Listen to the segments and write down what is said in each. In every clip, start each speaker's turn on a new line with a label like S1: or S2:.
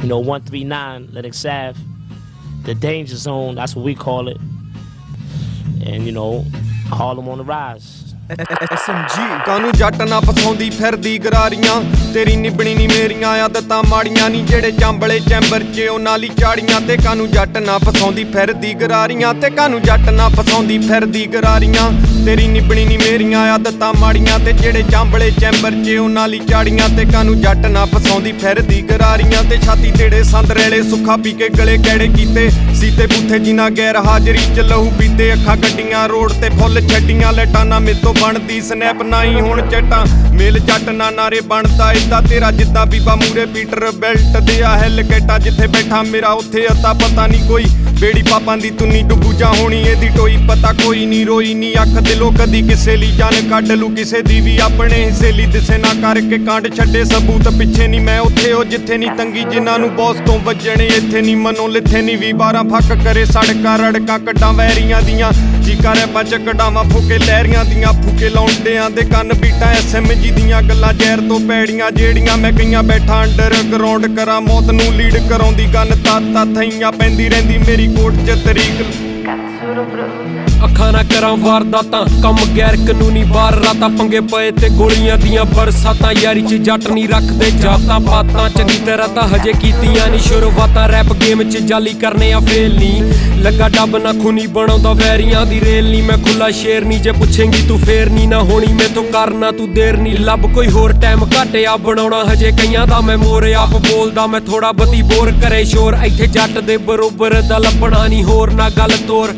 S1: 139 Lennox Ave, the danger zone, that's what we call it. And Harlem on the rise.
S2: SMG ਕਾਨੂੰ ਜੱਟ ਨਾ ਪਸਾਉਂਦੀ ਫਿਰਦੀ ਗਰਾਰੀਆਂ ਤੇਰੀ ਨਿਭਣੀ ਨੀ ਮੇਰੀਆਂ ਆਦਤਾਂ ਮਾੜੀਆਂ ਨੀ ਜਿਹੜੇ ਚਾਂਬਲੇ ਚੈਂਬਰ 'ਚ ਉਹਨਾਂ ਲਈ ਚਾੜੀਆਂ ਤੇ ਕਾਨੂੰ ਜੱਟ ਨਾ ਪਸਾਉਂਦੀ ਫਿਰਦੀ ਗਰਾਰੀਆਂ ਤੇ ਕਾਨੂੰ ਜੱਟ ਨਾ ਪਸਾਉਂਦੀ ਫਿਰਦੀ ਗਰਾਰੀਆਂ ਤੇਰੀ ਨਿਭਣੀ ਨੀ ਮੇਰੀਆਂ ਆਦਤਾਂ ਮਾੜੀਆਂ ਤੇ ਜਿਹੜੇ ਚਾਂਬਲੇ ਚੈਂਬਰ 'ਚ ਉਹਨਾਂ ਲਈ ਚਾੜੀਆਂ ਤੇ ਕਾਨੂੰ ਜੱਟ ਨਾ ਪਸਾਉਂਦੀ ਫਿਰਦੀ ਗਰਾਰੀਆਂ ਤੇ ਛਾਤੀ ਤੇੜੇ ਸੰਦਰੇਲੇ ਸੁੱਖਾ ਪੀ ਕੇ ਗਲੇ ਕੈੜੇ ਕੀਤੇ ਸੀਤੇ ਬੂਥੇ ਜਿਨ੍ਹਾਂ ਗੈਰ ਹਾਜ਼ਰੀ 'ਚ ਲਹੂ ਪੀਤੇ ਅੱਖਾਂ ਗੱਡੀਆਂ ਰੋਡ ਤੇ ਫੁੱਲ ਛੱਡੀਆਂ ਲੈਟਾਂ ਨਾ ਮੇਤੋਂ ਬਣਦੀ ਸਨੈਪ ਨਾਈ ਹੁਣ ਚਟਾਂ ਮੇਲ ਜੱਟ ਨਾ ਨਾਰੇ ਬਣਦਾ ਏਦਾਂ ਤੇਰਾ ਜਿੱਦਾਂ ਬੀਬਾ ਮੂਰੇ ਪੀਟਰ ਬੈਲਟ ਦੇ ਆ ਹੈਲ ਕੈਟਾ ਜਿੱਥੇ ਬੈਠਾ ਮੇਰਾ ਉੱਥੇ ਅਤਾ ਪਤਾ ਨਹੀਂ ਕੋਈ ਬੇੜੀ ਪਾਪਾਂ ਦੀ ਤੁੰਨੀ ਡੁੱਬੂ ਜਾ ਹੋਣੀ ਇਹਦੀ ਟੋਈ ਪਤਾ ਕੋਈ ਨਹੀਂ ਰੋਈ ਨਹੀਂ ਅੱਖ ਦਿਲੋਂ ਕਦੀ ਕਿਸੇ ਲਈ ਜਾਨ ਕੱਢ ਲੂ ਕਿਸੇ ਦੀ ਵੀ ਆਪਣੇ ਹਿੱਸੇ ਲਈ ਦਿਸੇ ਨਾ ਕਰਕੇ ਕਾਂਡ ਛੱਡੇ ਸਬੂਤ ਪਿੱਛੇ ਨਹੀਂ ਮੈਂ ਉੱਥੇ ਉਹ ਜਿੱਥੇ ਨਹੀਂ ਤੰਗੀ ਜਿਨ੍ਹਾਂ ਨੂੰ ਬੌਸ ਤੋਂ ਵੱਜਣੇ ਇੱਥੇ ਨਹੀਂ ਮਨੋਂ ਲਿੱਥੇ ਨਹੀਂ ਵੀ 12 ਫੱਕ ਕਰੇ ਸੜਕਾਂ ਰੜਕਾਂ ਕੱਢਾਂ ਵੈਰੀਆਂ ਦੀਆਂ ਜੀ ਕਰੇ ਪੱਚ ਕਢਾਵਾਂ ਫੂਕੇ ਲਹਿਰੀਆਂ ਦੀਆਂ ਫੂਕੇ ਲਾਉਂਦਿਆਂ ਦੇ ਕੰਨ ਬੀਟਾਂ SMG ਦੀਆਂ ਗੱਲਾਂ ਜ਼ਹਿਰ ਤੋਂ ਪੈੜੀਆਂ ਜਿਹੜੀਆਂ ਮੈਂ ਕਈਆਂ ਬੈਠਾ ਅੰਡਰ ਗਰਾਊਂਡ ਕਰਾਂ ਮੌਤ ਨੂੰ ਲੀਡ ਕਰਾਉਂਦੀ ਗਨ ਤਾਂ ਥਈਆਂ ਪੈਂਦੀ ਰਹਿੰਦੀ ਮੇਰੀ ਕੋਟ 'ਚ ਤਰੀਕ
S3: ਅੱਖਾਂ ਨਾ ਕਰਾਂ ਵਾਰਦਾਤਾਂ ਕੰਮ ਗੈਰ ਕਾਨੂੰਨੀ ਬਾਹਰ ਰਾਤਾਂ ਪੰਗੇ ਪਏ ਤੇ ਗੋਲੀਆਂ ਦੀਆਂ ਬਰਸਾਤਾਂ ਯਾਰੀ 'ਚ ਜੱਟ ਨਹੀਂ ਰੱਖਦੇ ਜਾਤਾਂ ਪਾਤਾਂ ਚੰਗੀ ਤਰ੍ਹਾਂ ਤਾਂ ਹਜੇ ਕੀਤੀਆਂ ਨਹੀਂ ਸ਼ੁਰੂਆਤਾਂ ਰੈਪ ਗੇਮ 'ਚ ਜਾਲੀ ਕਰਨੇ ਆ ਫੇਲ ਨਹੀਂ ਲੱਗਾ ਡੱਬ ਨਾ ਖੂਨੀ ਬਣਾਉਂਦਾ ਵੈਰੀਆਂ ਦੀ ਰੇਲ ਨਹੀਂ ਮੈਂ ਖੁੱਲਾ ਸ਼ੇਰ ਨਹੀਂ ਜੇ ਪੁੱਛੇਂਗੀ ਤੂੰ ਫੇਰ ਨਹੀਂ ਨਾ ਹੋਣੀ ਮੈਥੋਂ ਕਰਨਾ ਤੂੰ ਦੇਰ ਨਹੀਂ ਲੱਭ ਕੋਈ ਹੋਰ ਟਾਈਮ ਘਾਟਿਆ ਬਣਾਉਣਾ ਹਜੇ ਕਈਆਂ ਦਾ ਮੈਂ ਮੋਰ ਆਪ ਬੋਲਦਾ ਮੈਂ ਥੋੜਾ ਬਤੀ ਬੋਰ ਕਰੇ ਸ਼ੋਰ ਇੱਥੇ ਜੱਟ ਦੇ ਬਰੋਬਰ ਦਾ ਲੱਭਣਾ ਨਹੀਂ ਹੋਰ ਨਾ ਗੱਲ ਤੋਰ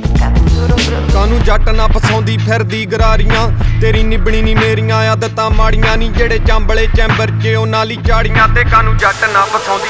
S2: ਕਾਨੂੰ ਜੱਟ ਨਾ ਪਸਾਉਂਦੀ ਫਿਰਦੀ ਗਰਾਰੀਆਂ ਤੇਰੀ ਨਿਭਣੀ ਨੀ ਮੇਰੀਆਂ ਆਦਤਾਂ ਮਾੜੀਆਂ ਨੀ ਜਿਹੜੇ ਚਾਂਬਲੇ ਚੈਂਬਰ 'ਚ ਉਹਨਾਂ ਲਈ ਚਾੜੀਆਂ ਤੇ ਕਾਨੂੰ ਜੱਟ ਨਾ ਪਸਾਉਂਦੀ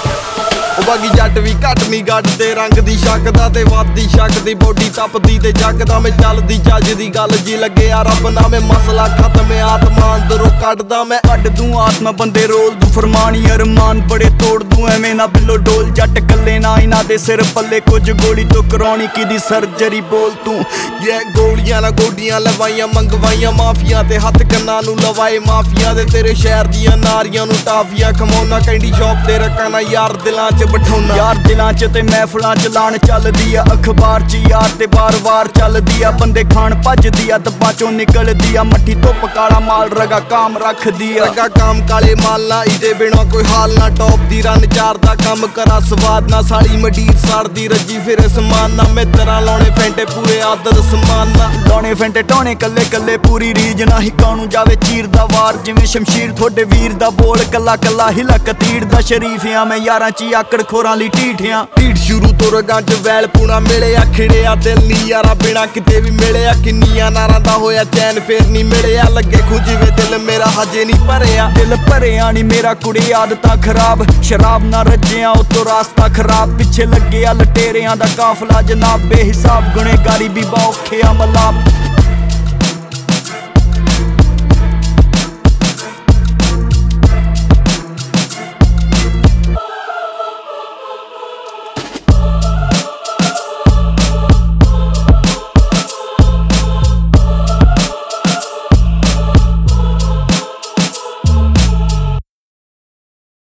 S2: ਉਹ ਬਾਗੀ ਜੱਟ ਵੀ ਘੱਟ ਨਹੀਂ ਗੱਡਦੇ ਰੰਗ ਦੀ ਸ਼ੱਕਦਾ ਤੇ ਵੱਧਦੀ ਸ਼ੱਕ ਦੀ ਬੋਡੀ ਤਪਦੀ ਤੇ ਜਗਦਾ ਮੈਂ ਚੱਲਦੀ ਚੱਜ ਦੀ ਗੱਲ ਜੀ ਲੱਗਿਆ ਰੱਬ ਨਾ ਮੈਂ ਮਸਲਾ ਖਤਮ ਆਤਮਾ ਅੰਦਰੋਂ ਕੱਢਦਾ ਮੈਂ ਕੱਢ ਦੂੰ ਆਤਮਾ ਬੰਦੇ ਰੋਲ ਦੂੰ ਫਰਮਾਨੀ ਅਰਮਾਨ ਬੜੇ ਤੋੜ ਦੂੰ ਐਵੇਂ ਨਾ ਬਿੱਲੋ ਡੋਲ ਜੱਟ ਕੱਲੇ ਨਾ ਇਹਨਾਂ ਦੇ ਸਿਰ ਪੱਲੇ ਕੁਝ ਗੋਲੀ ਤੋਂ ਕਰਾਉਣੀ ਕਿਦੀ ਸਰਜਰੀ ਬੋਲ ਤੂੰ ਗੋਲੀਆਂ ਨਾ ਗੋਡੀਆਂ ਲਵਾਈਆਂ ਮੰਗਵਾਈਆਂ ਮਾਫੀਆਂ ਤੇ ਹੱਥ ਕੰਨਾਂ ਨੂੰ ਲਵਾਏ ਮਾਫੀਆਂ ਦੇ ਤੇਰੇ ਸ਼ਹਿਰ ਦੀਆਂ ਨਾਰੀਆਂ ਨੂੰ ਟਾਫੀਆਂ ਖਮਾਉਣਾ ਕੈਂਡੀ ਸ਼ੌਪ ਤੇ ਰੱਖਾਂ ਨਾ ਯਾਰ ਦਿਲਾਂ 'ਚ ਬਿਠਾਉਣਾ ਯਾਰ ਦਿਲਾਂ 'ਚ ਤੇ ਮਹਿਫਲਾਂ 'ਚ ਲਾਣ ਚੱਲਦੀ ਆ ਅਖਬਾਰ 'ਚ ਯਾਰ ਤੇ ਵਾਰ-ਵਾਰ ਚੱਲਦੀ ਆ ਬੰਦੇ ਖਾਣ ਭੱਜਦੀ ਆ ਦੱਬਾਂ 'ਚੋਂ ਨਿਕਲਦੀ ਆ ਮੱਠੀ ਧੁੱਪ ਕਾਲਾ ਮਾਲ ਰਗਾ ਕਾਮ ਰੱਖਦੀ ਆ ਰਗਾ ਕਾਮ ਕਾਲੇ ਮਾਲ ਨਾ ਇਹਦੇ ਬਿਨਾਂ ਕੋਈ ਹਾਲ ਨਾ ਟੌਪ ਦੀ ਰਨ ਚਾਰ ਦਾ ਕੰਮ ਕਰਾ ਸਵਾਦ ਨਾ ਸਾਲੀ ਮਡੀਰ ਸੜਦੀ ਰੱਜੀ ਫਿਰ ਸਮਾਨ ਨਾ ਮਿੱਤਰਾਂ ਲਾਉਣੇ ਫੈਂਟੇ ਪੂਰੇ ਆਦਰ ਸਮਾਨ ਨਾ ਲਾਉਣੇ ਫੈਂਟੇ ਟੋਣੇ ਕੱਲੇ ਕੱਲੇ ਪੂਰੀ ਰੀਜ ਨਾ ਹੀ ਕਾਨੂੰ ਜਾਵੇ ਚੀਰ ਦਾ ਵਾਰ ਜਿਵੇਂ ਸ਼ਮਸ਼ੀਰ ਤੁਹਾਡੇ ਵੀਰ ਦਾ ਬੋਲ ਕੱਲਾ ਕੱਲਾ ਹਿਲਾ ਕਤੀੜ ਦਾ ਸ਼ਰੀਫਿਆਂ ਮੈਂ ਯਾਰਾਂ 'ਚ ਆਕੜ ਖੋਰਾਂ ਲਈ ਢੀਠਿਆਂ ਢੀਠ ਸ਼ੁਰੂ ਤੋਂ ਰਗਾਂ 'ਚ ਵੈਲ ਪੂਣਾ ਮਿਲਿਆ ਖਿੜਿਆ ਦਿਲ ਨੀ ਯਾਰਾ ਬਿਨਾ ਕਿਤੇ ਵੀ ਮਿਲਿਆ ਕਿੰਨੀਆਂ ਨਾਰਾਂ ਦਾ ਹੋਇਆ ਚੈਨ ਫੇਰ ਨੀ ਮਿਲਿਆ ਲੱਗੇ ਖੁਜਵੇ ਦਿਲ ਮੇਰਾ ਹਜੇ ਨੀ ਭਰਿਆ ਦਿਲ ਭਰਿਆ ਨੀ ਮੇਰਾ ਕੁੜੀ ਆਦਤਾਂ ਖਰਾਬ ਸ਼ਰਾਬ ਨਾ ਰੱਜਿਆ ਉਤੋਂ ਰਾਸਤਾ ਖਰਾਬ ਪਿੱਛੇ ਲੱਗਿਆ ਲਟੇਰਿਆਂ ਦਾ ਕਾਫਲਾ ਜਨਾਬ ਬੇਹਿਸਾਬ ਗੁਨੇਗਾਰੀ ਵੀ ਔਖੇ ਆ ਮਲਾਪ